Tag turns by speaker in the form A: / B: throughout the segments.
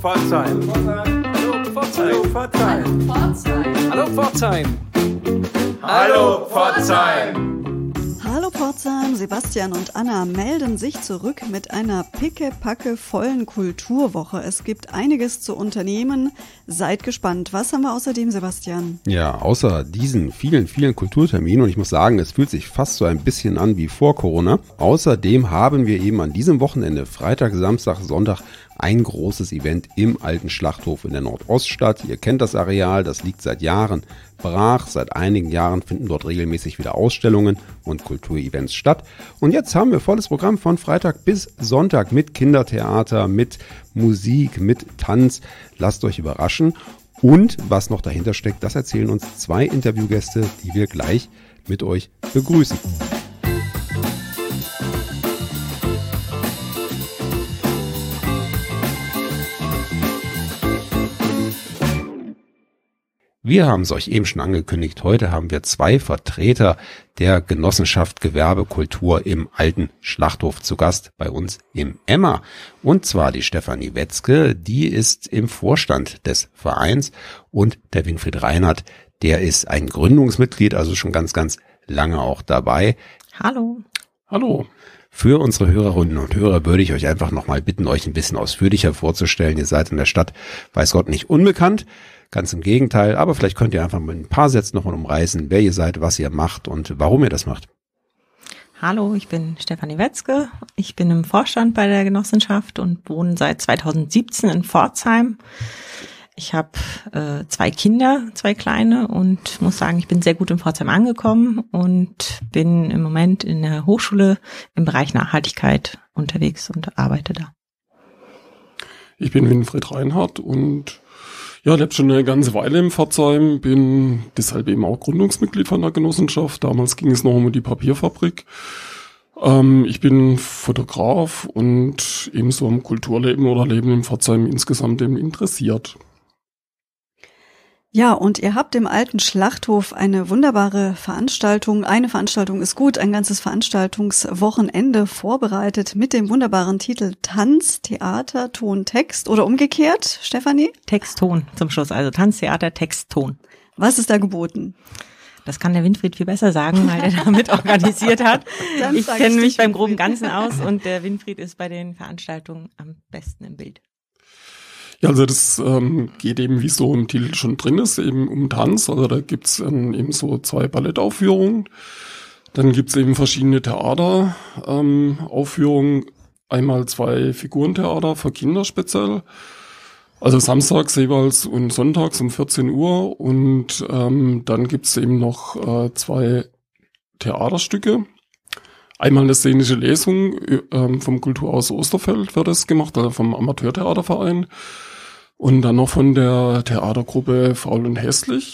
A: Pforzheim. Hallo Pforzheim. Hallo Pforzheim. Hallo Pforzheim.
B: Hallo Pforzheim, Sebastian und Anna melden sich zurück mit einer pickepacke vollen Kulturwoche. Es gibt einiges zu unternehmen. Seid gespannt. Was haben wir außerdem, Sebastian?
C: Ja, außer diesen vielen Kulturterminen, und ich muss sagen, es fühlt sich fast so ein bisschen an wie vor Corona. Außerdem haben wir eben an diesem Wochenende, Freitag, Samstag, Sonntag, ein großes Event im alten Schlachthof in der Nordoststadt. Ihr kennt das Areal, das liegt seit Jahren brach. Seit einigen Jahren finden dort regelmäßig wieder Ausstellungen und Kulturevents statt. Und jetzt haben wir volles Programm von Freitag bis Sonntag mit Kindertheater, mit Musik, mit Tanz. Lasst euch überraschen. Und was noch dahinter steckt, das erzählen uns zwei Interviewgäste, die wir gleich mit euch begrüßen. Wir haben es euch eben schon angekündigt. Heute haben wir zwei Vertreter der Genossenschaft Gewerbekultur im alten Schlachthof zu Gast bei uns im Emma. Und zwar die Stefanie Wetzke, die ist im Vorstand des Vereins, und der Winfried Reinhardt, der ist ein Gründungsmitglied, also schon ganz lange auch dabei.
D: Hallo.
C: Hallo. Für unsere Hörerinnen und Hörer würde ich euch einfach nochmal bitten, euch ein bisschen ausführlicher vorzustellen. Ihr seid in der Stadt, weiß Gott, nicht unbekannt. Ganz im Gegenteil, aber vielleicht könnt ihr einfach mit ein paar Sätzen nochmal umreißen, wer ihr seid, was ihr macht und warum ihr das macht.
D: Hallo, ich bin Stefanie Wetzke. Ich bin im Vorstand bei der Genossenschaft und wohne seit 2017 in Pforzheim. Ich habe 2 Kinder, 2 kleine, und muss sagen, ich bin sehr gut in Pforzheim angekommen und bin im Moment in der Hochschule im Bereich Nachhaltigkeit unterwegs und arbeite da.
E: Ich bin Winfried Reinhardt und lebe schon eine ganze Weile in Pforzheim, bin deshalb eben auch Gründungsmitglied von der Genossenschaft. Damals ging es noch um die Papierfabrik. Ich bin Fotograf und ebenso am Kulturleben oder Leben in Pforzheim insgesamt eben interessiert.
B: Ja, und ihr habt im alten Schlachthof eine wunderbare Veranstaltung. Eine Veranstaltung ist gut, ein ganzes Veranstaltungswochenende vorbereitet mit dem wunderbaren Titel Tanz, Theater, Ton, Text, oder umgekehrt, Stefanie?
D: Text, Ton zum Schluss, also Tanz, Theater, Text, Ton.
B: Was ist da geboten?
D: Das kann der Winfried viel besser sagen, weil er damit organisiert hat. Ich kenne mich beim groben Ganzen aus und der Winfried ist bei den Veranstaltungen am besten im Bild.
E: Ja, also das geht eben, wie so im Titel schon drin ist, eben um Tanz. Also da gibt's eben so 2 Ballettaufführungen. Dann gibt's eben verschiedene Theateraufführungen. Einmal 2 Figurentheater für Kinder speziell. Also samstags jeweils und sonntags um 14 Uhr. Und dann gibt's eben noch 2 Theaterstücke. Einmal eine szenische Lesung vom Kulturhaus Osterfeld wird das gemacht, also vom Amateurtheaterverein. Und dann noch von der Theatergruppe Faul und Hässlich.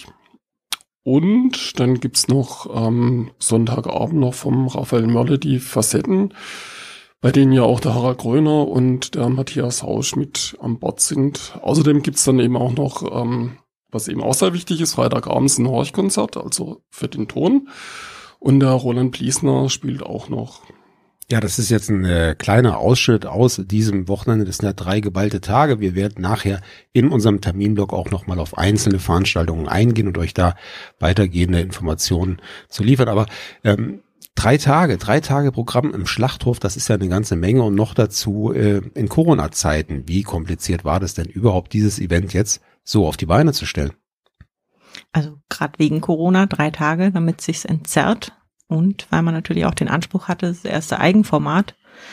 E: Und dann gibt's noch Sonntagabend noch vom Raphael Mörle die Facetten, bei denen ja auch der Harald Gröner und der Matthias Hausch mit an Bord sind. Außerdem gibt's dann eben auch noch, was eben auch sehr wichtig ist, Freitagabends ein Horchkonzert, also für den Ton. Und der Roland Pliesner spielt auch noch.
C: Ja, das ist jetzt ein kleiner Ausschnitt aus diesem Wochenende. Das sind ja 3 geballte Tage. Wir werden nachher in unserem Terminblock auch nochmal auf einzelne Veranstaltungen eingehen und euch da weitergehende Informationen zu liefern. Aber 3 Tage Programm im Schlachthof, das ist ja eine ganze Menge, und noch dazu in Corona-Zeiten. Wie kompliziert war das denn überhaupt, dieses Event jetzt so auf die Beine zu stellen?
D: Also gerade wegen Corona 3 Tage, damit es sich entzerrt. Und weil man natürlich auch den Anspruch hatte, das erste Eigenformat,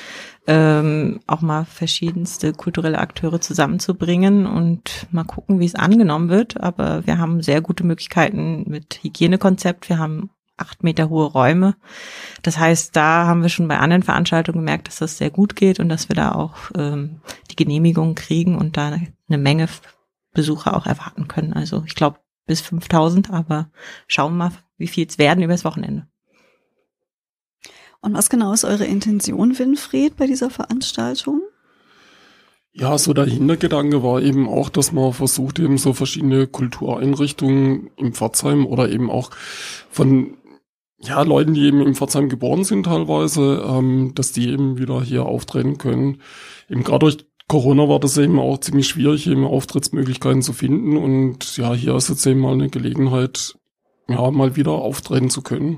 D: auch mal verschiedenste kulturelle Akteure zusammenzubringen und mal gucken, wie es angenommen wird. Aber wir haben sehr gute Möglichkeiten mit Hygienekonzept. Wir haben 8 Meter hohe Räume. Das heißt, da haben wir schon bei anderen Veranstaltungen gemerkt, dass das sehr gut geht und dass wir da auch die Genehmigung kriegen und da eine Menge Besucher auch erwarten können. Also ich glaube bis 5.000, aber schauen wir mal, wie viel es werden übers Wochenende.
B: Und was genau ist eure Intention, Winfried, bei dieser Veranstaltung?
E: Ja, so der Hintergedanke war eben auch, dass man versucht, eben so verschiedene Kultureinrichtungen im Pforzheim oder eben auch von Leuten, die eben in Pforzheim geboren sind teilweise, dass die eben wieder hier auftreten können. Eben gerade durch Corona war das eben auch ziemlich schwierig, eben Auftrittsmöglichkeiten zu finden. Und ja, hier ist jetzt eben mal eine Gelegenheit, ja, mal wieder auftreten zu können.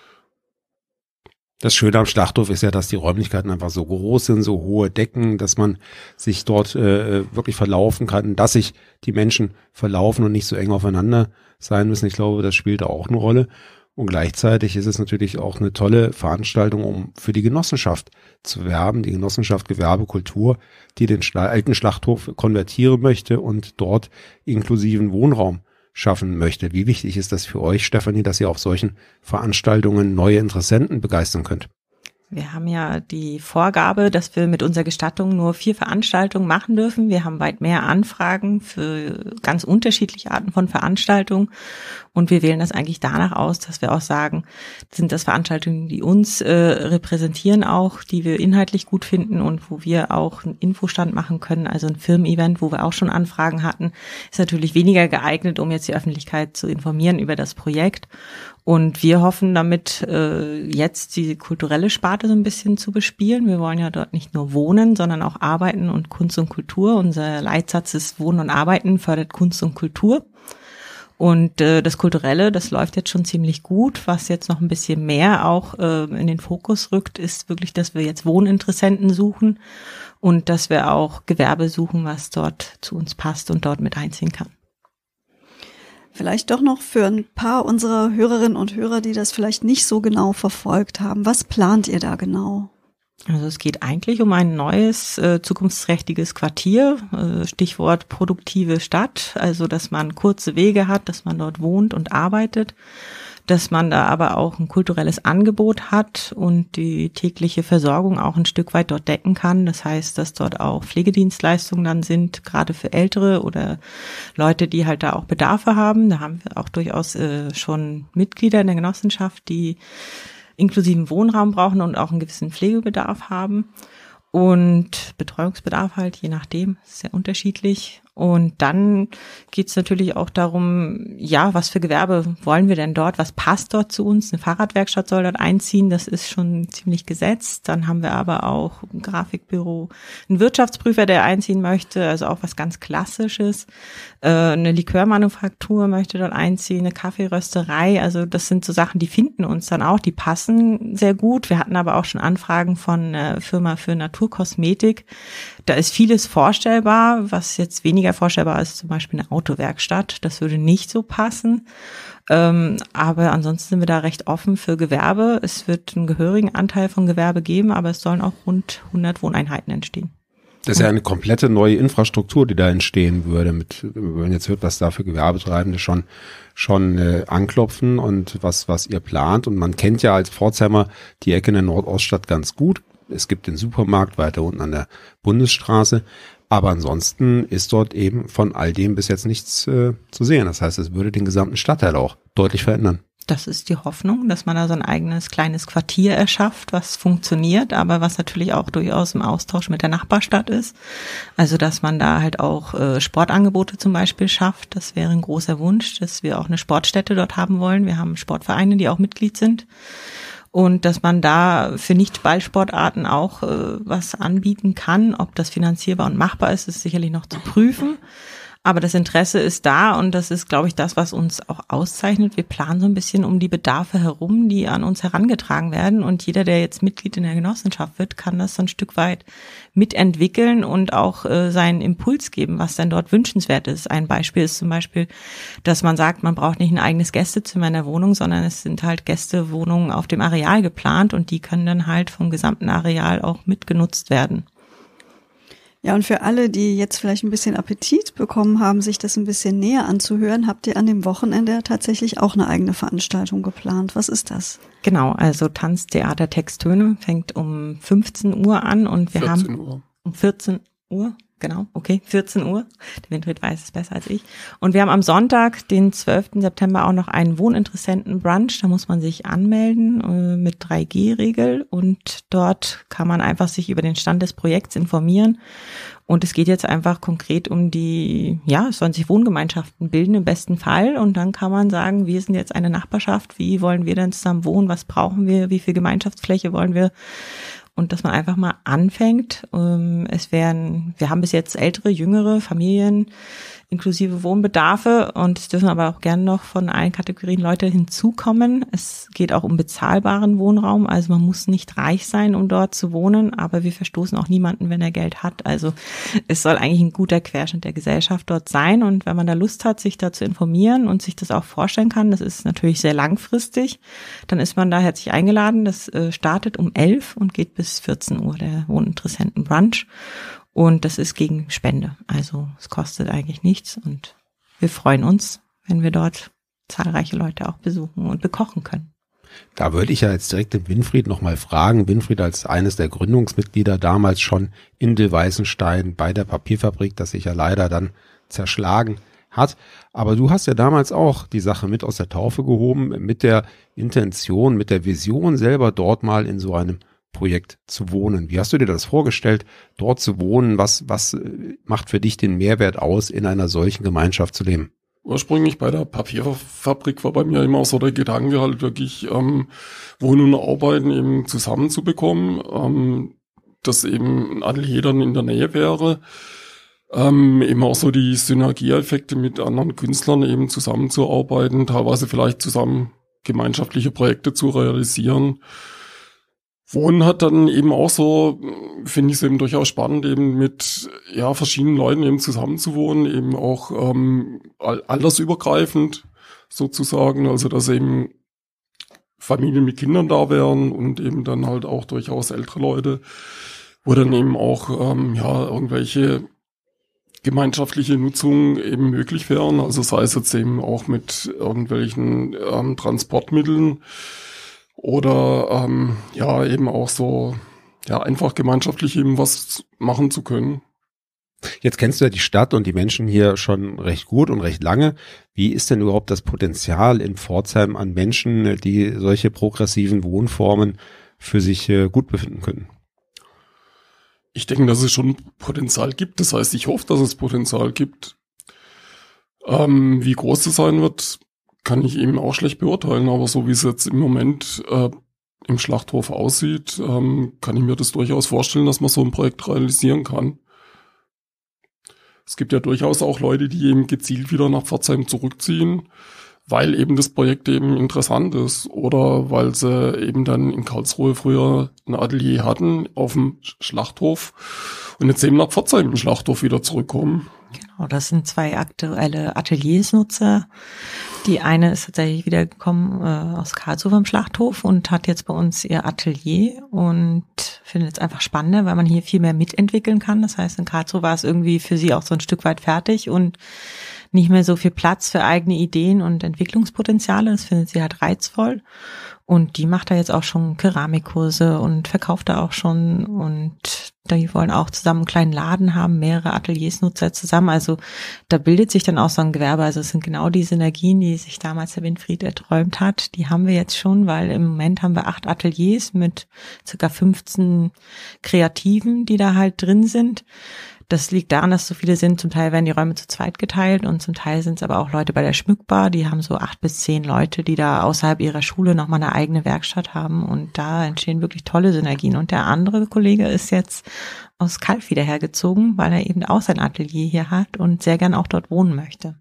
C: Das Schöne am Schlachthof ist ja, dass die Räumlichkeiten einfach so groß sind, so hohe Decken, dass man sich dort wirklich verlaufen kann, dass sich die Menschen verlaufen und nicht so eng aufeinander sein müssen. Ich glaube, das spielt auch eine Rolle. Und gleichzeitig ist es natürlich auch eine tolle Veranstaltung, um für die Genossenschaft zu werben, die Genossenschaft Gewerbekultur, die den alten Schlachthof konvertieren möchte und dort inklusiven Wohnraum schaffen möchte. Wie wichtig ist das für euch, Stefanie, dass ihr auf solchen Veranstaltungen neue Interessenten begeistern könnt?
D: Wir haben ja die Vorgabe, dass wir mit unserer Gestattung nur 4 Veranstaltungen machen dürfen. Wir haben weit mehr Anfragen für ganz unterschiedliche Arten von Veranstaltungen. Und wir wählen das eigentlich danach aus, dass wir auch sagen, sind das Veranstaltungen, die uns repräsentieren auch, die wir inhaltlich gut finden und wo wir auch einen Infostand machen können. Also ein Firmen-Event, wo wir auch schon Anfragen hatten, ist natürlich weniger geeignet, um jetzt die Öffentlichkeit zu informieren über das Projekt. Und wir hoffen damit, jetzt die kulturelle Sparte so ein bisschen zu bespielen. Wir wollen ja dort nicht nur wohnen, sondern auch arbeiten und Kunst und Kultur. Unser Leitsatz ist Wohnen und Arbeiten fördert Kunst und Kultur. Und das Kulturelle, das läuft jetzt schon ziemlich gut. Was jetzt noch ein bisschen mehr auch in den Fokus rückt, ist wirklich, dass wir jetzt Wohninteressenten suchen und dass wir auch Gewerbe suchen, was dort zu uns passt und dort mit einziehen kann.
B: Vielleicht doch noch für ein paar unserer Hörerinnen und Hörer, die das vielleicht nicht so genau verfolgt haben. Was plant ihr da genau?
D: Also es geht eigentlich um ein neues, zukunftsträchtiges Quartier, Stichwort produktive Stadt, also dass man kurze Wege hat, dass man dort wohnt und arbeitet, dass man da aber auch ein kulturelles Angebot hat und die tägliche Versorgung auch ein Stück weit dort decken kann. Das heißt, dass dort auch Pflegedienstleistungen dann sind, gerade für Ältere oder Leute, die halt da auch Bedarfe haben. Da haben wir auch durchaus schon Mitglieder in der Genossenschaft, die inklusiven Wohnraum brauchen und auch einen gewissen Pflegebedarf haben und Betreuungsbedarf halt, je nachdem, sehr unterschiedlich. Und dann geht's natürlich auch darum, ja, was für Gewerbe wollen wir denn dort? Was passt dort zu uns? Eine Fahrradwerkstatt soll dort einziehen, das ist schon ziemlich gesetzt. Dann haben wir aber auch ein Grafikbüro, einen Wirtschaftsprüfer, der einziehen möchte, also auch was ganz Klassisches. Eine Likörmanufaktur möchte dort einziehen, eine Kaffeerösterei. Also das sind so Sachen, die finden uns dann auch, die passen sehr gut. Wir hatten aber auch schon Anfragen von einer Firma für Naturkosmetik. Da ist vieles vorstellbar, was jetzt weniger vorstellbar ist, zum Beispiel eine Autowerkstatt. Das würde nicht so passen. Aber ansonsten sind wir da recht offen für Gewerbe. Es wird einen gehörigen Anteil von Gewerbe geben, aber es sollen auch rund 100 Wohneinheiten entstehen.
C: Das ist ja eine komplette neue Infrastruktur, die da entstehen würde. Wenn man jetzt hört, was da für Gewerbetreibende schon anklopfen und was ihr plant. Und man kennt ja als Pforzheimer die Ecke in der Nordoststadt ganz gut. Es gibt den Supermarkt weiter unten an der Bundesstraße. Aber ansonsten ist dort eben von all dem bis jetzt nichts zu sehen. Das heißt, es würde den gesamten Stadtteil auch deutlich verändern.
D: Das ist die Hoffnung, dass man da so ein eigenes kleines Quartier erschafft, was funktioniert, aber was natürlich auch durchaus im Austausch mit der Nachbarstadt ist. Also, dass man da halt auch Sportangebote zum Beispiel schafft. Das wäre ein großer Wunsch, dass wir auch eine Sportstätte dort haben wollen. Wir haben Sportvereine, die auch Mitglied sind. Und dass man da für Nicht-Ballsportarten auch was anbieten kann. Ob das finanzierbar und machbar ist, ist sicherlich noch zu prüfen. Aber das Interesse ist da und das ist, glaube ich, das, was uns auch auszeichnet. Wir planen so ein bisschen um die Bedarfe herum, die an uns herangetragen werden. Und jeder, der jetzt Mitglied in der Genossenschaft wird, kann das so ein Stück weit mitentwickeln und auch seinen Impuls geben, was denn dort wünschenswert ist. Ein Beispiel ist zum Beispiel, dass man sagt, man braucht nicht ein eigenes Gästezimmer in der Wohnung, sondern es sind halt Gästewohnungen auf dem Areal geplant und die können dann halt vom gesamten Areal auch mitgenutzt werden.
B: Ja, und für alle, die jetzt vielleicht ein bisschen Appetit bekommen haben, sich das ein bisschen näher anzuhören, habt ihr an dem Wochenende tatsächlich auch eine eigene Veranstaltung geplant. Was ist das?
D: Genau, also Tanz, Theater, Text, Töne fängt um 15 Uhr an und wir haben um 14 Uhr. Genau, okay, 14 Uhr. Der Winfried weiß es besser als ich. Und wir haben am Sonntag, den 12. September, auch noch einen Wohninteressenten-Brunch. Da muss man sich anmelden mit 3G-Regel und dort kann man einfach sich über den Stand des Projekts informieren. Und es geht jetzt einfach konkret um es sollen sich Wohngemeinschaften bilden im besten Fall. Und dann kann man sagen, wir sind jetzt eine Nachbarschaft. Wie wollen wir denn zusammen wohnen? Was brauchen wir? Wie viel Gemeinschaftsfläche wollen wir? und dass man einfach mal anfängt. Wir haben bis jetzt ältere, jüngere Familien inklusive Wohnbedarfe und es dürfen aber auch gerne noch von allen Kategorien Leute hinzukommen. Es geht auch um bezahlbaren Wohnraum, also man muss nicht reich sein, um dort zu wohnen, aber wir verstoßen auch niemanden, wenn er Geld hat. Also es soll eigentlich ein guter Querschnitt der Gesellschaft dort sein und wenn man da Lust hat, sich da zu informieren und sich das auch vorstellen kann, das ist natürlich sehr langfristig, dann ist man da herzlich eingeladen. Das startet um 11 und geht bis 14 Uhr, der Wohninteressenten-Brunch. Und das ist gegen Spende. Also es kostet eigentlich nichts und wir freuen uns, wenn wir dort zahlreiche Leute auch besuchen und bekochen können.
C: Da würde ich ja jetzt direkt den Winfried nochmal fragen. Winfried als eines der Gründungsmitglieder damals schon in Dillweißenstein bei der Papierfabrik, das sich ja leider dann zerschlagen hat. Aber du hast ja damals auch die Sache mit aus der Taufe gehoben, mit der Intention, mit der Vision selber dort mal in so einem Projekt zu wohnen. Wie hast du dir das vorgestellt, dort zu wohnen? Was macht für dich den Mehrwert aus, in einer solchen Gemeinschaft zu leben?
E: Ursprünglich bei der Papierfabrik war bei mir immer so der Gedanke halt wirklich Wohnen und Arbeiten eben zusammenzubekommen, dass eben ein Atelier dann in der Nähe wäre, eben auch so die Synergieeffekte mit anderen Künstlern eben zusammenzuarbeiten, teilweise vielleicht zusammen gemeinschaftliche Projekte zu realisieren. Wohnen hat dann eben auch so, finde ich es eben durchaus spannend, eben mit verschiedenen Leuten eben zusammenzuwohnen, eben auch altersübergreifend sozusagen, also dass eben Familien mit Kindern da wären und eben dann halt auch durchaus ältere Leute, wo dann eben auch irgendwelche gemeinschaftliche Nutzung eben möglich wären, also sei es jetzt eben auch mit irgendwelchen Transportmitteln, oder eben auch so einfach gemeinschaftlich eben was machen zu können.
C: Jetzt kennst du ja die Stadt und die Menschen hier schon recht gut und recht lange. Wie ist denn überhaupt das Potenzial in Pforzheim an Menschen, die solche progressiven Wohnformen für sich gut befinden können?
E: Ich denke, dass es schon Potenzial gibt. Das heißt, ich hoffe, dass es Potenzial gibt. Wie groß das sein wird, kann ich eben auch schlecht beurteilen, aber so wie es jetzt im Moment im Schlachthof aussieht, kann ich mir das durchaus vorstellen, dass man so ein Projekt realisieren kann. Es gibt ja durchaus auch Leute, die eben gezielt wieder nach Pforzheim zurückziehen, weil eben das Projekt eben interessant ist oder weil sie eben dann in Karlsruhe früher ein Atelier hatten auf dem Schlachthof und jetzt eben nach Pforzheim im Schlachthof wieder zurückkommen.
D: Genau, das sind zwei aktuelle Ateliersnutzer. Die eine ist tatsächlich wieder gekommen aus Karlsruhe vom Schlachthof und hat jetzt bei uns ihr Atelier und findet es einfach spannender, weil man hier viel mehr mitentwickeln kann. Das heißt, in Karlsruhe war es irgendwie für sie auch so ein Stück weit fertig und nicht mehr so viel Platz für eigene Ideen und Entwicklungspotenziale. Das findet sie halt reizvoll. Und die macht da jetzt auch schon Keramikkurse und verkauft da auch schon. Und die wollen auch zusammen einen kleinen Laden haben, mehrere Ateliersnutzer zusammen. Also da bildet sich dann auch so ein Gewerbe. Also es sind genau die Synergien, die sich damals der Winfried erträumt hat. Die haben wir jetzt schon, weil im Moment haben wir 8 Ateliers mit ca. 15 Kreativen, die da halt drin sind. Das liegt daran, dass so viele sind. Zum Teil werden die Räume zu zweit geteilt und zum Teil sind es aber auch Leute bei der Schmückbar. Die haben so 8 bis 10 Leute, die da außerhalb ihrer Schule nochmal eine eigene Werkstatt haben und da entstehen wirklich tolle Synergien. Und der andere Kollege ist jetzt aus Kalf wieder hergezogen, weil er eben auch sein Atelier hier hat und sehr gern auch dort wohnen möchte.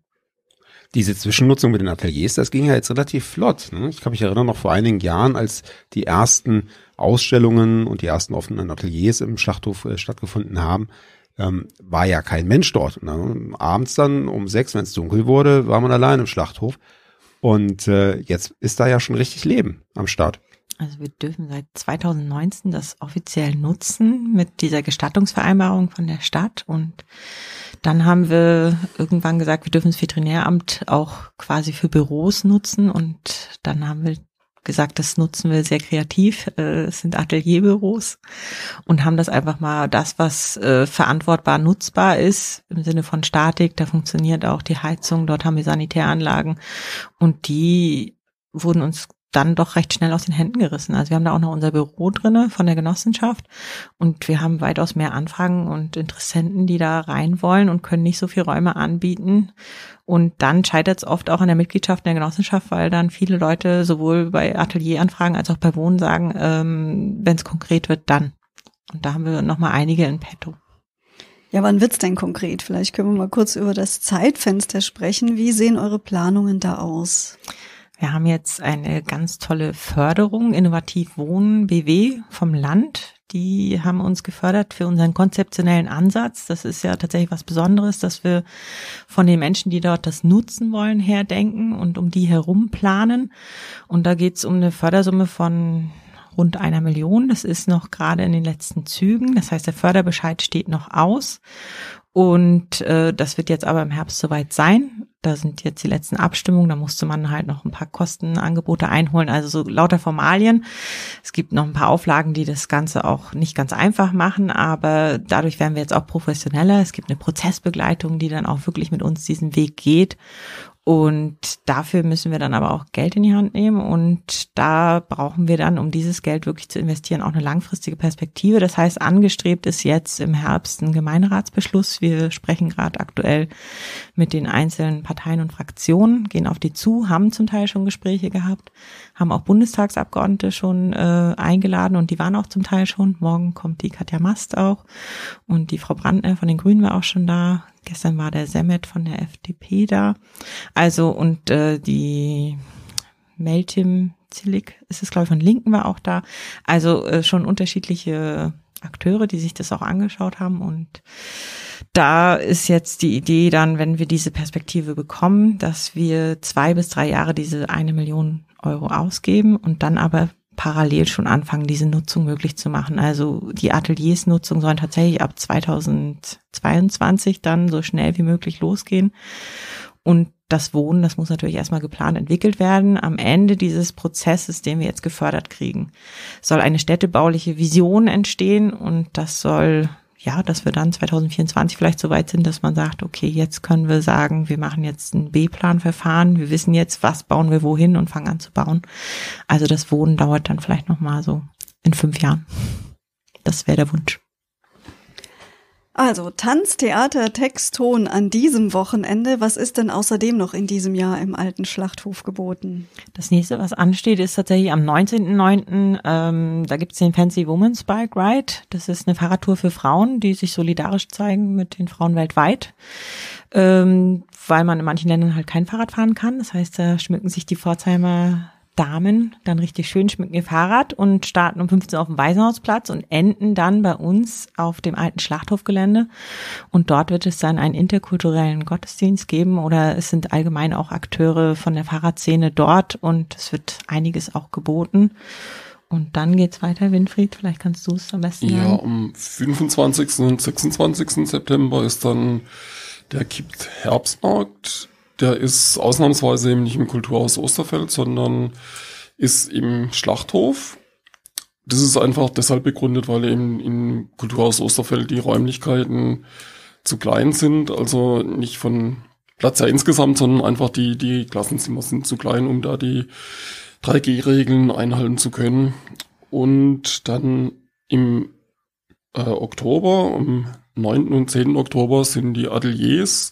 C: Diese Zwischennutzung mit den Ateliers, das ging ja jetzt relativ flott. Ne? Ich kann mich erinnern, noch vor einigen Jahren, als die ersten Ausstellungen und die ersten offenen Ateliers im Schlachthof stattgefunden haben, war ja kein Mensch dort. Ne? Abends dann um 6, wenn es dunkel wurde, war man allein im Schlachthof. Und jetzt ist da ja schon richtig Leben am Start.
D: Also wir dürfen seit 2019 das offiziell nutzen mit dieser Gestattungsvereinbarung von der Stadt. Und dann haben wir irgendwann gesagt, wir dürfen das Veterinäramt auch quasi für Büros nutzen. Und dann haben wir gesagt, das nutzen wir sehr kreativ. Es sind Atelierbüros und haben das einfach mal was verantwortbar nutzbar ist im Sinne von Statik. Da funktioniert auch die Heizung. Dort haben wir Sanitäranlagen und die wurden uns dann doch recht schnell aus den Händen gerissen. Also wir haben da auch noch unser Büro drinne von der Genossenschaft und wir haben weitaus mehr Anfragen und Interessenten, die da rein wollen und können nicht so viel Räume anbieten. Und dann scheitert es oft auch an der Mitgliedschaft in der Genossenschaft, weil dann viele Leute sowohl bei Atelieranfragen als auch bei Wohnen sagen, wenn es konkret wird, dann. Und da haben wir nochmal einige in petto.
B: Ja, wann wird's denn konkret? Vielleicht können wir mal kurz über das Zeitfenster sprechen. Wie sehen eure Planungen da aus?
D: Wir haben jetzt eine ganz tolle Förderung, Innovativ Wohnen BW vom Land. Die haben uns gefördert für unseren konzeptionellen Ansatz. Das ist ja tatsächlich was Besonderes, dass wir von den Menschen, die dort das nutzen wollen, herdenken und um die herum planen. Und da geht's um eine Fördersumme von rund 1 Million. Das ist noch gerade in den letzten Zügen. Das heißt, der Förderbescheid steht noch aus. Und das wird jetzt aber im Herbst soweit sein. Da sind jetzt die letzten Abstimmungen. Da musste man halt noch ein paar Kostenangebote einholen. Also so lauter Formalien. Es gibt noch ein paar Auflagen, die das Ganze auch nicht ganz einfach machen. Aber dadurch werden wir jetzt auch professioneller. Es gibt eine Prozessbegleitung, die dann auch wirklich mit uns diesen Weg geht. Und dafür müssen wir dann aber auch Geld in die Hand nehmen. Und da brauchen wir dann, um dieses Geld wirklich zu investieren, auch eine langfristige Perspektive. Das heißt, angestrebt ist jetzt im Herbst ein Gemeinderatsbeschluss. Wir sprechen gerade aktuell mit den einzelnen Parteien und Fraktionen, gehen auf die zu, haben zum Teil schon Gespräche gehabt, haben auch Bundestagsabgeordnete schon eingeladen und die waren auch zum Teil schon. Morgen kommt die Katja Mast auch und die Frau Brandner von den Grünen war auch schon da. Gestern war der Semmet von der FDP da. Also und die Meltim Zillik ist es, glaube ich, von Linken war auch da. Also schon unterschiedliche Akteure, die sich das auch angeschaut haben. Und da ist jetzt die Idee dann, wenn wir diese Perspektive bekommen, dass wir 2 bis 3 Jahre diese 1 Million Euro ausgeben und dann aber parallel schon anfangen, diese Nutzung möglich zu machen. Also die Ateliersnutzung sollen tatsächlich ab 2022 dann so schnell wie möglich losgehen. Und das Wohnen, das muss natürlich erstmal geplant entwickelt werden. Am Ende dieses Prozesses, den wir jetzt gefördert kriegen, soll eine städtebauliche Vision entstehen und das soll, ja, dass wir dann 2024 vielleicht so weit sind, dass man sagt, okay, jetzt können wir sagen, wir machen jetzt ein B-Plan-Verfahren, wir wissen jetzt, was bauen wir wohin und fangen an zu bauen. Also das Wohnen dauert dann vielleicht nochmal so in 5 Jahren. Das wäre der Wunsch.
B: Also Tanz, Theater, Text, Ton an diesem Wochenende. Was ist denn außerdem noch in diesem Jahr im Alten Schlachthof geboten?
D: Das nächste, was ansteht, ist tatsächlich am 19.09. Da gibt's den Fancy Women's Bike Ride. Das ist eine Fahrradtour für Frauen, die sich solidarisch zeigen mit den Frauen weltweit, weil man in manchen Ländern halt kein Fahrrad fahren kann. Das heißt, da schmücken sich die Pforzheimer Damen dann richtig schön, schmücken ihr Fahrrad und starten um 15 Uhr auf dem Waisenhausplatz und enden dann bei uns auf dem alten Schlachthofgelände. Und dort wird es dann einen interkulturellen Gottesdienst geben oder es sind allgemein auch Akteure von der Fahrradszene dort und es wird einiges auch geboten. Und dann geht's weiter, Winfried, vielleicht kannst du es am besten sagen.
E: Ja, am 25. und 26. September ist dann der Kippt Herbstmarkt. Der ist ausnahmsweise eben nicht im Kulturhaus Osterfeld, sondern ist im Schlachthof. Das ist einfach deshalb begründet, weil eben im Kulturhaus Osterfeld die Räumlichkeiten zu klein sind. Also nicht von Platz her insgesamt, sondern einfach die Klassenzimmer sind zu klein, um da die 3G-Regeln einhalten zu können. Und dann im Oktober, am 9. und 10. Oktober sind die Ateliers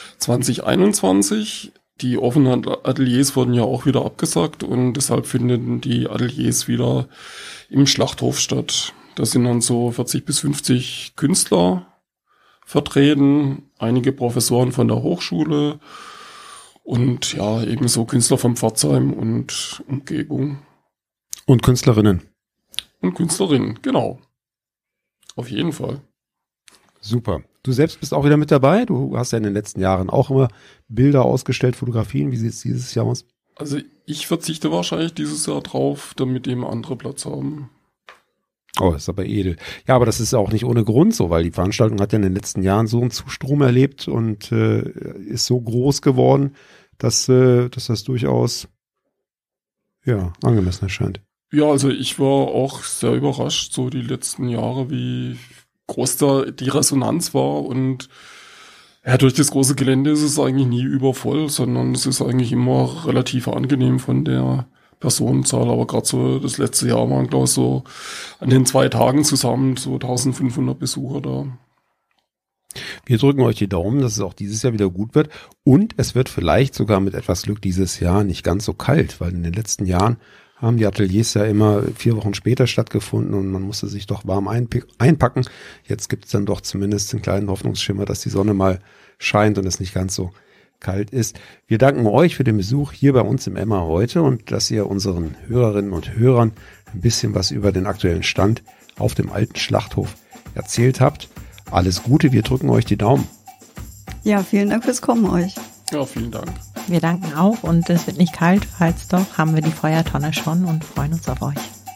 E: 2021. Die offenen Ateliers wurden ja auch wieder abgesagt und deshalb finden die Ateliers wieder im Schlachthof statt. Da sind dann so 40 bis 50 Künstler vertreten, einige Professoren von der Hochschule und ja, ebenso Künstler von Pforzheim und Umgebung.
C: Und Künstlerinnen.
E: Und Künstlerinnen, genau. Auf jeden Fall.
C: Super. Du selbst bist auch wieder mit dabei. Du hast ja in den letzten Jahren auch immer Bilder ausgestellt, Fotografien. Wie sieht es dieses Jahr aus?
E: Also ich verzichte wahrscheinlich dieses Jahr drauf, damit eben andere Platz haben.
C: Oh, ist aber edel. Ja, aber das ist auch nicht ohne Grund so, weil die Veranstaltung hat ja in den letzten Jahren so einen Zustrom erlebt und ist so groß geworden, dass das durchaus ja angemessen erscheint.
E: Ja, also ich war auch sehr überrascht, so die letzten Jahre, wie groß da die Resonanz war und ja, durch das große Gelände ist es eigentlich nie übervoll, sondern es ist eigentlich immer relativ angenehm von der Personenzahl, aber gerade so das letzte Jahr waren, glaube ich, so an den 2 Tagen zusammen so 1500 Besucher da.
C: Wir drücken euch die Daumen, dass es auch dieses Jahr wieder gut wird und es wird vielleicht sogar mit etwas Glück dieses Jahr nicht ganz so kalt, weil in den letzten Jahren haben die Ateliers ja immer 4 Wochen später stattgefunden und man musste sich doch warm einpacken. Jetzt gibt es dann doch zumindest einen kleinen Hoffnungsschimmer, dass die Sonne mal scheint und es nicht ganz so kalt ist. Wir danken euch für den Besuch hier bei uns im Emma heute und dass ihr unseren Hörerinnen und Hörern ein bisschen was über den aktuellen Stand auf dem alten Schlachthof erzählt habt. Alles Gute, wir drücken euch die Daumen.
B: Ja, vielen Dank fürs Kommen euch.
E: Ja, vielen Dank.
D: Wir danken auch und es wird nicht kalt, falls doch, haben wir die Feuertonne schon und freuen uns auf euch.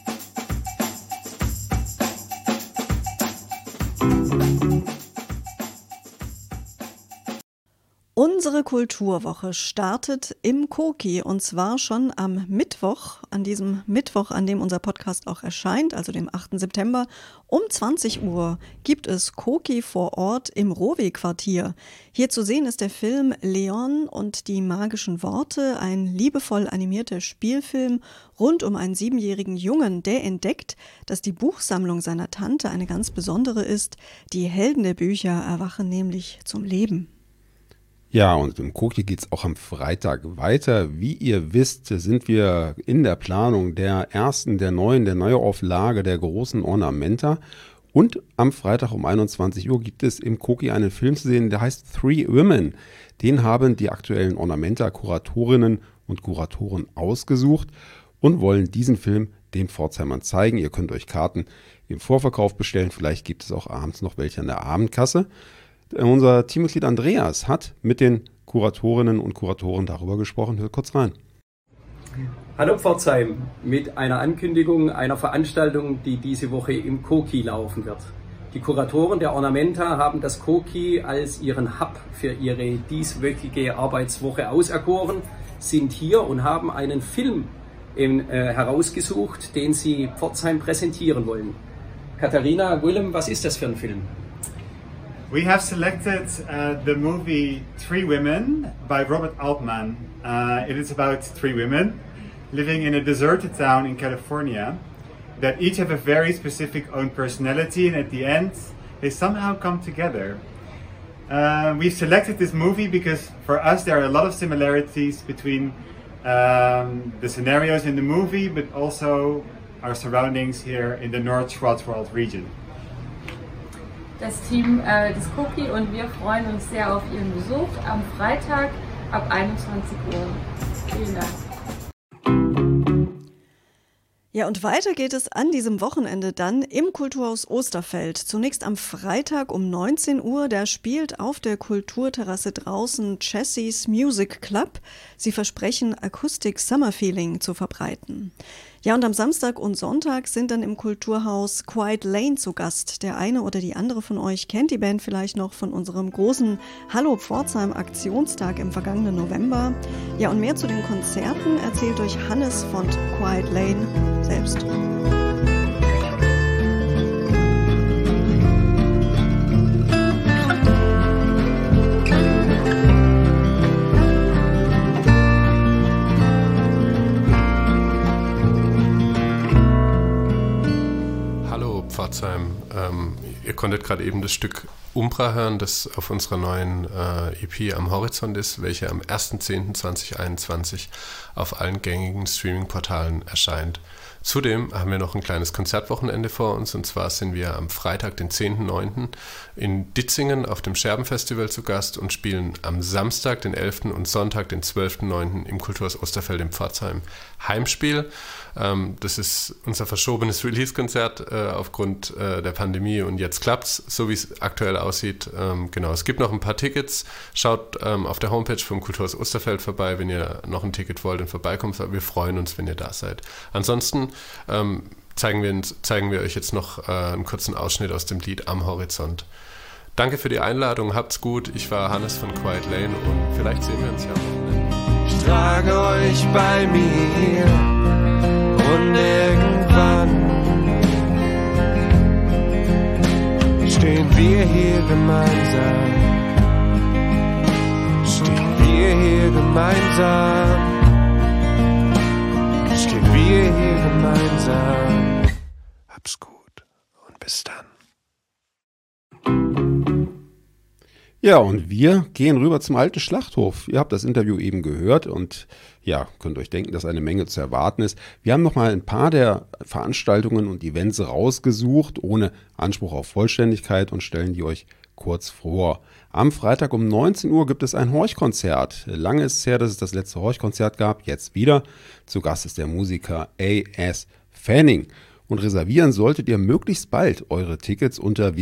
B: Unsere Kulturwoche startet im Koki und zwar schon am Mittwoch, an diesem Mittwoch, an dem unser Podcast auch erscheint, also dem 8. September, um 20 Uhr gibt es Koki vor Ort im Rowe-Quartier. Hier zu sehen ist der Film Leon und die magischen Worte, ein liebevoll animierter Spielfilm rund um einen 7-jährigen Jungen, der entdeckt, dass die Buchsammlung seiner Tante eine ganz besondere ist. Die Helden der Bücher erwachen nämlich zum Leben.
C: Ja, und im Koki geht es auch am Freitag weiter. Wie ihr wisst, sind wir in der Planung der Neuauflage der großen Ornamenta. Und am Freitag um 21 Uhr gibt es im Koki einen Film zu sehen, der heißt Three Women. Den haben die aktuellen Ornamenta-Kuratorinnen und Kuratoren ausgesucht und wollen diesen Film den Pforzheimern zeigen. Ihr könnt euch Karten im Vorverkauf bestellen. Vielleicht gibt es auch abends noch welche an der Abendkasse. Unser Teammitglied Andreas hat mit den Kuratorinnen und Kuratoren darüber gesprochen. Hört kurz rein.
F: Hallo Pforzheim, mit einer Ankündigung einer Veranstaltung, die diese Woche im Koki laufen wird. Die Kuratoren der Ornamenta haben das Koki als ihren Hub für ihre dieswöchige Arbeitswoche auserkoren, sind hier und haben einen Film herausgesucht, den sie Pforzheim präsentieren wollen. Katharina, Willem, was ist das für ein Film?
G: We have selected the movie Three Women by Robert Altman. It is about 3 women living in a deserted town in California that each have a very specific own personality, and at the end they somehow come together. We've selected this movie because for us there are a lot of similarities between the scenarios in the movie, but also our surroundings here in the North Schwarzwald region.
H: Das Team des Koki und wir freuen uns sehr auf Ihren Besuch am Freitag ab 21 Uhr. Vielen Dank.
B: Ja, und weiter geht es an diesem Wochenende dann im Kulturhaus Osterfeld. Zunächst am Freitag um 19 Uhr, da spielt auf der Kulturterrasse draußen Chessie's Music Club. Sie versprechen Acoustic Summer Feeling zu verbreiten. Ja, und am Samstag und Sonntag sind dann im Kulturhaus Quiet Lane zu Gast. Der eine oder die andere von euch kennt die Band vielleicht noch von unserem großen Hallo Pforzheim Aktionstag im vergangenen November. Ja, und mehr zu den Konzerten erzählt euch Hannes von Quiet Lane selbst.
I: Pforzheim. Ihr konntet gerade eben das Stück Umbra hören, das auf unserer neuen EP am Horizont ist, welche am 1.10.2021 auf allen gängigen Streaming-Portalen erscheint. Zudem haben wir noch ein kleines Konzertwochenende vor uns, und zwar sind wir am Freitag, den 10.09. in Ditzingen auf dem Scherbenfestival zu Gast und spielen am Samstag, den 11. und Sonntag, den 12.09. im Kulturhaus Osterfeld in Pforzheim Heimspiel. Das ist unser verschobenes Release-Konzert aufgrund der Pandemie, und jetzt klappt's, so wie es aktuell aussieht. Genau, es gibt noch ein paar Tickets. Schaut auf der Homepage vom Kulturhaus Osterfeld vorbei, wenn ihr noch ein Ticket wollt und vorbeikommt. Wir freuen uns, wenn ihr da seid. Ansonsten zeigen wir euch jetzt noch einen kurzen Ausschnitt aus dem Lied Am Horizont. Danke für die Einladung, habt's gut. Ich war Hannes von Quiet Lane und vielleicht sehen wir uns ja auch.
A: Ich trage euch bei mir und irgendwann stehen wir hier gemeinsam. Stehen wir hier gemeinsam. Stehen wir hier gemeinsam. Hab's gut und bis dann.
C: Ja, und wir gehen rüber zum alten Schlachthof. Ihr habt das Interview eben gehört und ja, könnt euch denken, dass eine Menge zu erwarten ist. Wir haben nochmal ein paar der Veranstaltungen und Events rausgesucht, ohne Anspruch auf Vollständigkeit, und stellen die euch kurz vor. Am Freitag um 19 Uhr gibt es ein Horchkonzert. Lange ist es her, dass es das letzte Horchkonzert gab, jetzt wieder. Zu Gast ist der Musiker A.S. Fanning. Und reservieren solltet ihr möglichst bald eure Tickets unter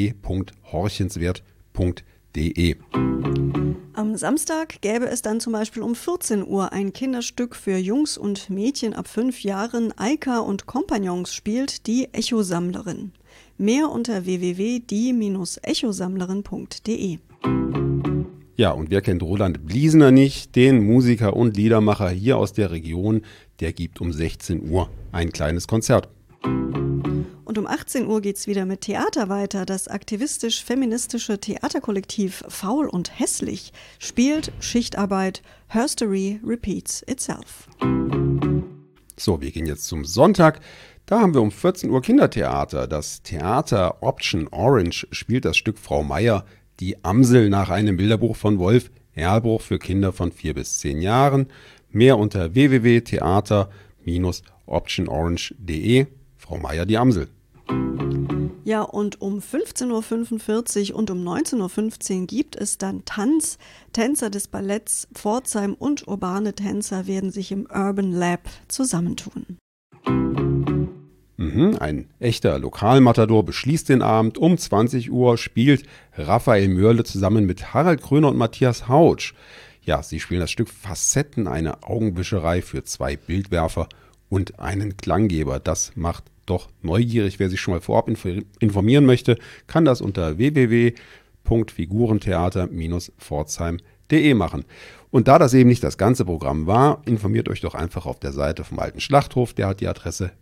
C: www.horchenswert.de.
B: Am Samstag gäbe es dann zum Beispiel um 14 Uhr ein Kinderstück für Jungs und Mädchen ab 5 Jahren. Eika und Kompagnons spielt die Echosammlerin. Mehr unter www.die-echosammlerin.de.
C: Ja, und wer kennt Roland Bliesner nicht, den Musiker und Liedermacher hier aus der Region, der gibt um 16 Uhr ein kleines Konzert.
B: Und um 18 Uhr geht's wieder mit Theater weiter. Das aktivistisch-feministische Theaterkollektiv Faul und Hässlich spielt Schichtarbeit, Herstory repeats itself.
C: So, wir gehen jetzt zum Sonntag. Da haben wir um 14 Uhr Kindertheater. Das Theater Option Orange spielt das Stück Frau Meier, die Amsel, nach einem Bilderbuch von Wolf Erlbruch für Kinder von 4 bis 10 Jahren. Mehr unter www.theater-optionorange.de. Frau Meier, die Amsel.
B: Ja, und um 15.45 Uhr und um 19.15 Uhr gibt es dann Tanz. Tänzer des Balletts Pforzheim und urbane Tänzer werden sich im Urban Lab zusammentun.
C: Ein echter Lokalmatador beschließt den Abend. Um 20 Uhr spielt Raphael Mörle zusammen mit Harald Kröner und Matthias Hautsch. Ja, sie spielen das Stück Facetten, eine Augenwischerei für 2 Bildwerfer und einen Klanggeber. Das macht doch neugierig. Wer sich schon mal vorab informieren möchte, kann das unter www.figurentheater-pforzheim.de machen. Und da das eben nicht das ganze Programm war, informiert euch doch einfach auf der Seite vom Alten Schlachthof. Der hat die Adresse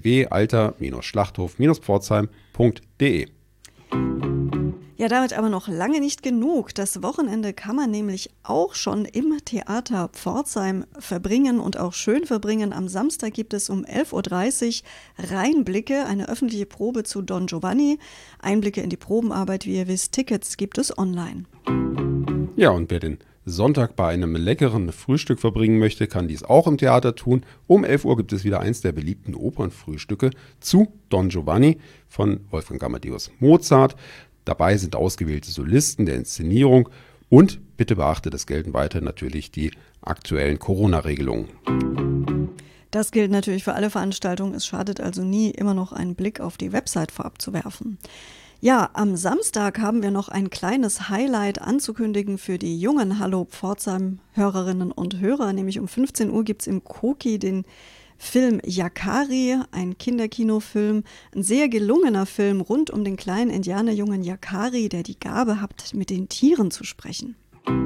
C: www.alter-schlachthof-pforzheim.de.
B: Ja, damit aber noch lange nicht genug. Das Wochenende kann man nämlich auch schon im Theater Pforzheim verbringen und auch schön verbringen. Am Samstag gibt es um 11.30 Uhr Reinblicke, eine öffentliche Probe zu Don Giovanni. Einblicke in die Probenarbeit, wie ihr wisst, Tickets gibt es online.
C: Ja, und wer den Sonntag bei einem leckeren Frühstück verbringen möchte, kann dies auch im Theater tun. Um 11 Uhr gibt es wieder eins der beliebten Opernfrühstücke zu Don Giovanni von Wolfgang Amadeus Mozart. Dabei sind ausgewählte Solisten der Inszenierung und bitte beachtet, es gelten weiter natürlich die aktuellen Corona-Regelungen.
B: Das gilt natürlich für alle Veranstaltungen. Es schadet also nie, immer noch einen Blick auf die Website vorab zu werfen. Ja, am Samstag haben wir noch ein kleines Highlight anzukündigen für die jungen Hallo Pforzheim-Hörerinnen und Hörer. Nämlich um 15 Uhr gibt es im Koki den Film Yakari, ein Kinderkinofilm, ein sehr gelungener Film rund um den kleinen Indianerjungen Yakari, der die Gabe hat, mit den Tieren zu sprechen.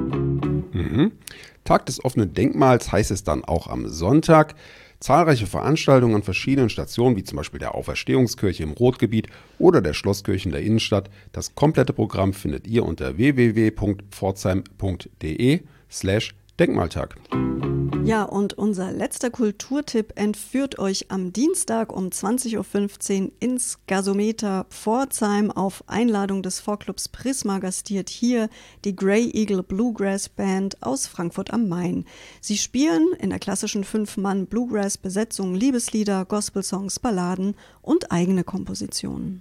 C: Tag des offenen Denkmals heißt es dann auch am Sonntag. Zahlreiche Veranstaltungen an verschiedenen Stationen, wie zum Beispiel der Auferstehungskirche im Rotgebiet oder der Schlosskirche in der Innenstadt. Das komplette Programm findet ihr unter www.pforzheim.de/Denkmaltag.
B: Ja, und unser letzter Kulturtipp entführt euch am Dienstag um 20.15 Uhr ins Gasometer Pforzheim. Auf Einladung des Vorclubs Prisma gastiert hier die Grey Eagle Bluegrass Band aus Frankfurt am Main. Sie spielen in der klassischen 5-Mann-Bluegrass-Besetzung Liebeslieder, Gospelsongs, Balladen und eigene Kompositionen.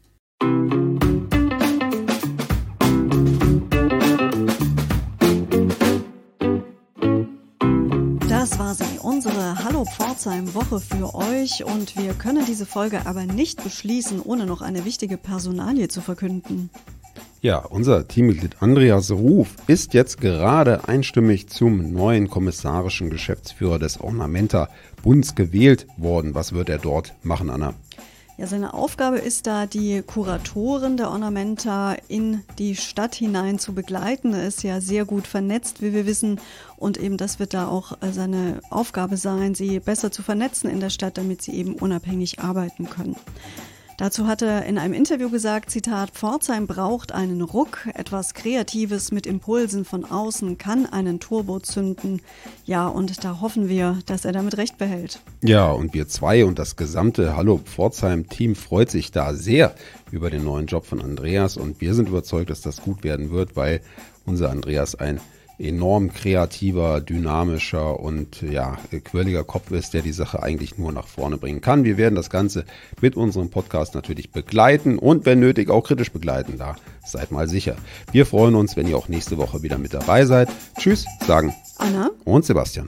B: Das war sie, unsere Hallo Pforzheim-Woche für euch, und wir können diese Folge aber nicht beschließen, ohne noch eine wichtige Personalie zu verkünden.
C: Ja, unser Teammitglied Andreas Ruf ist jetzt gerade einstimmig zum neuen kommissarischen Geschäftsführer des Ornamenta-Bunds gewählt worden. Was wird er dort machen, Anna?
B: Ja, seine Aufgabe ist da, die Kuratoren der Ornamenta in die Stadt hinein zu begleiten. Er ist ja sehr gut vernetzt, wie wir wissen, und eben das wird da auch seine Aufgabe sein, sie besser zu vernetzen in der Stadt, damit sie eben unabhängig arbeiten können. Dazu hat er in einem Interview gesagt, Zitat, Pforzheim braucht einen Ruck, etwas Kreatives mit Impulsen von außen kann einen Turbo zünden. Ja, und da hoffen wir, dass er damit recht behält.
C: Ja, und wir zwei und das gesamte Hallo Pforzheim-Team freut sich da sehr über den neuen Job von Andreas und wir sind überzeugt, dass das gut werden wird, weil unser Andreas ein enorm kreativer, dynamischer und quirliger Kopf ist, der die Sache eigentlich nur nach vorne bringen kann. Wir werden das Ganze mit unserem Podcast natürlich begleiten und wenn nötig auch kritisch begleiten. Da seid mal sicher. Wir freuen uns, wenn ihr auch nächste Woche wieder mit dabei seid. Tschüss, sagen
B: Anna
C: und Sebastian.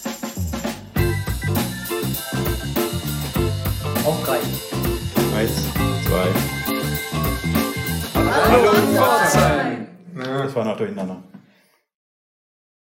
F: Auf 3.
J: 1, 2.
A: Hallo Pforzheim!
J: Das war noch durcheinander.